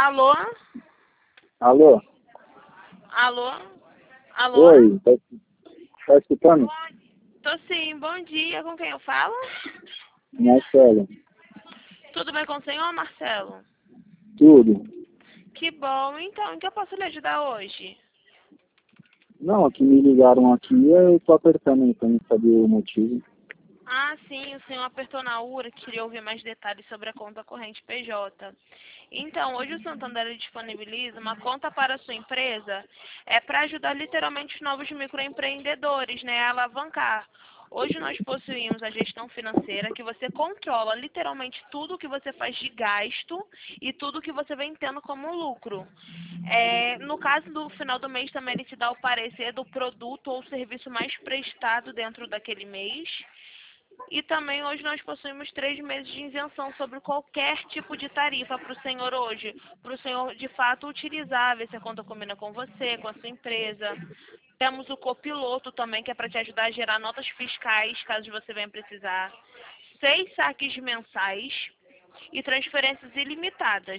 Alô? Alô? Alô? Alô? Oi, tá escutando? Tô sim, bom dia. Com quem eu falo? Marcelo. Tudo bem com o senhor, Marcelo? Tudo? Que bom. Então, em que eu posso lhe ajudar hoje? Não, aqui me ligaram aqui e eu tô apertando aí pra não saber o motivo. Ah, sim, o senhor apertou na URA, queria ouvir mais detalhes sobre a conta corrente PJ. Então, hoje o Santander disponibiliza uma conta para a sua empresa, para ajudar literalmente os novos microempreendedores, né, a alavancar. Hoje nós possuímos a gestão financeira, que você controla literalmente tudo que você faz de gasto e tudo que você vem tendo como lucro. No caso do final do mês também ele te dá o parecer do produto ou serviço mais prestado dentro daquele mês. E também hoje nós possuímos 3 meses de isenção sobre qualquer tipo de tarifa para o senhor hoje, para o senhor de fato utilizar, ver se a conta combina com você, com a sua empresa. Temos o copiloto também, que é para te ajudar a gerar notas fiscais, caso você venha precisar. 6 saques mensais e transferências ilimitadas.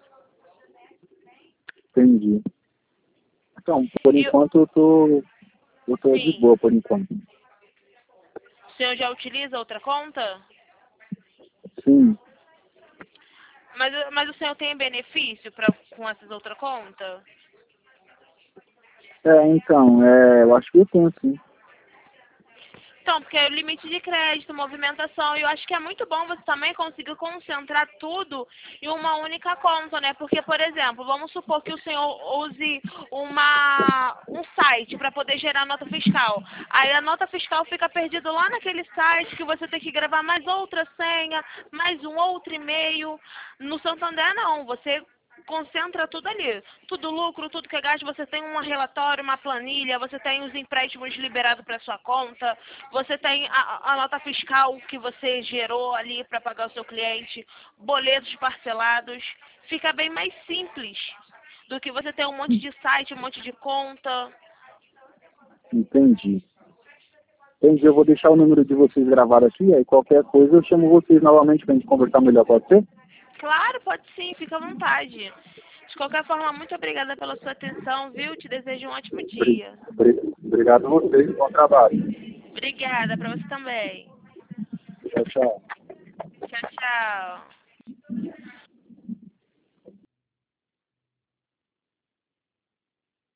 Entendi. Então, por E, enquanto eu tô de sim, boa por enquanto. o senhor já utiliza outra conta? Sim. Mas o senhor tem benefício com essas outras contas? Então, eu acho que eu tenho sim. Então, porque é o limite de crédito, movimentação, e eu acho que é muito bom você também conseguir concentrar tudo em uma única conta, né? Porque, por exemplo, vamos supor que o senhor use um site para poder gerar nota fiscal. Aí a nota fiscal fica perdida lá naquele site que você tem que gravar mais outra senha, mais um outro e-mail. No Santander, não. Você concentra tudo ali. Tudo lucro, tudo que é gasto, você tem um relatório, uma planilha, você tem os empréstimos liberados para sua conta, você tem a nota fiscal que você gerou ali para pagar o seu cliente, boletos parcelados. Fica bem mais simples do que você ter um monte de site, um monte de conta. Entendi. Entendi, eu vou deixar o número de vocês gravado aqui, aí qualquer coisa eu chamo vocês novamente pra gente conversar melhor, pode ser? Claro, pode sim, fica à vontade. De qualquer forma, muito obrigada pela sua atenção, viu? Te desejo um ótimo dia. Obrigado a vocês, bom trabalho. Obrigada, para você também. Tchau, tchau. Tchau, tchau.